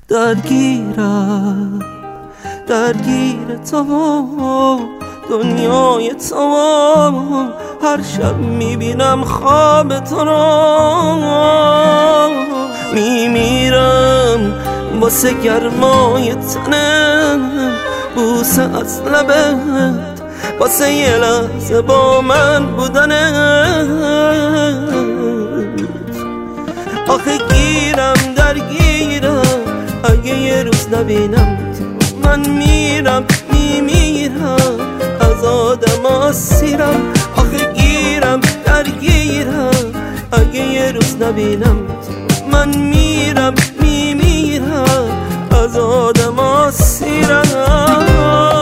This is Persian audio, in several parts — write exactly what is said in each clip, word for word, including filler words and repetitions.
درگیرم درگیر تو دنیای تو هر شب میبینم خواب تو رو میمیرم واسه گرمای تنت بوسه از لبت واسه یه لحظه با من بودنت آخه گیرم درگیرم اگه یه روز نبینم من میرم میمیرم از آدم آسیرم آخه گیرم درگیرم اگه یه روز نبینم من میرم میمیرم از آدم آسیرم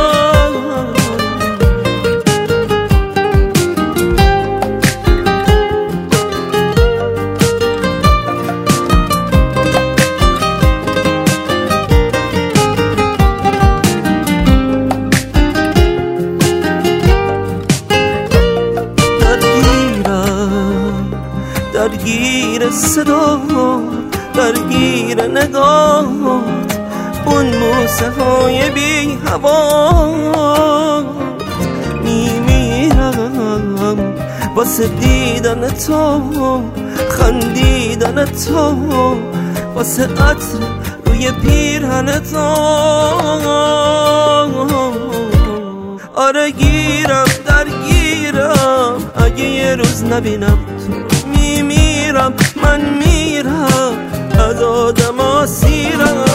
درگیر صدا درگیر نگاهت اون بوسه های بی هوا میمیرم واسه دیدن تو خندیدن تو واسه عطر روی پیرهن تو آره گیرم درگیرم اگه یه روز نبینم میمیرم من میرم از آدم آسیرم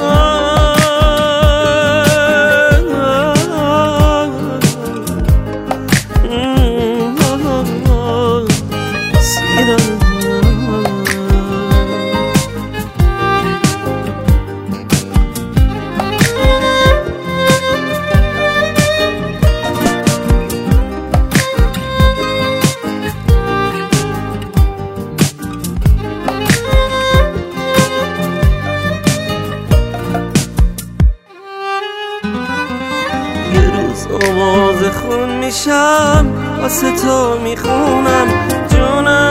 آواز خون میشم واسه تو میخونم جونم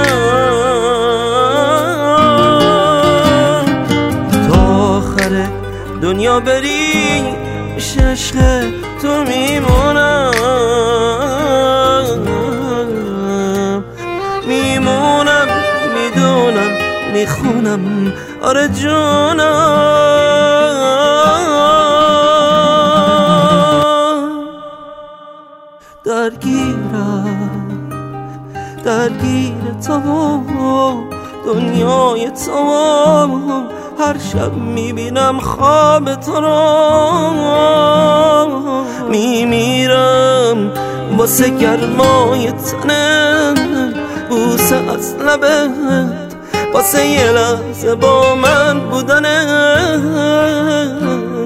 تا آخر دنیا بری میشه عشق تو میمونم میمونم میدونم میخونم آره جونم درگیرم درگیر تو دنیای تو هر شب میبینم خواب تو رو میمیرم واسه گرمای تنت بوسه از لبت واسه یه لحظه با من بودنت